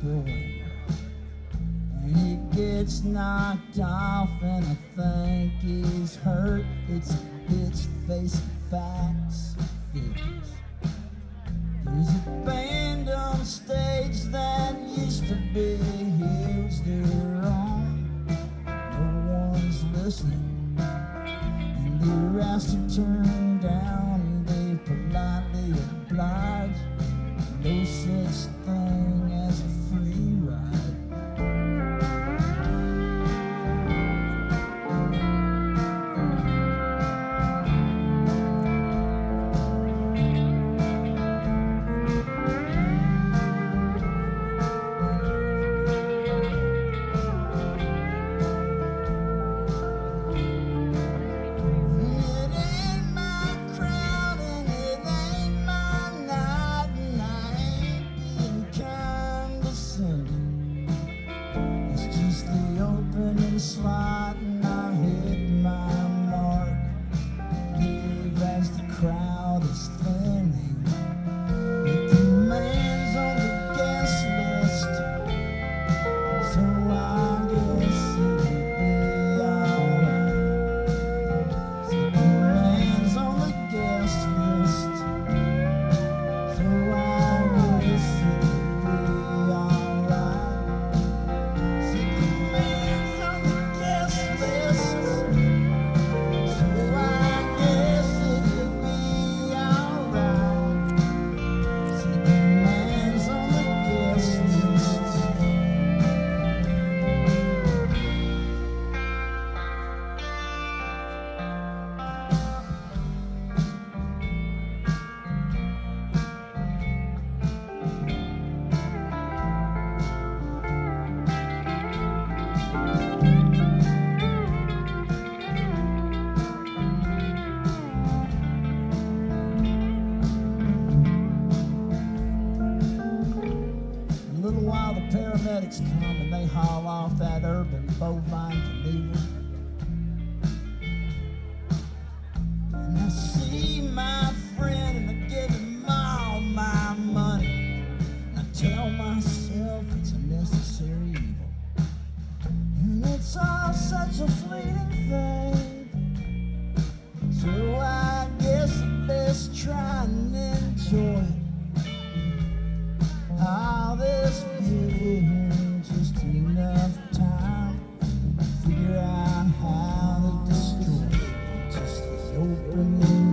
April wind, and he gets knocked off, and I think he's hurt. It's a bitch facing facts and figures. There's a band on stage that used to be huge. They're on, no one's listening, and they're asked to turn down, and they politely oblige. No such thing as a free ride. Slot, and I hit my mark. Leave as the crowd is thinning, with the man's on the guest list, so I guess it'll be alright. So the man's on the guest list, so I guess it'll be alright. So the man's on the paramedics come and they haul off that urban bovine Geneva. And I see my friend and I give him all my money. And I tell myself it's a necessary evil, and it's all such a fleeting thing. So I guess I best try and enjoy all this being just enough time to figure out how to destroy just the opening.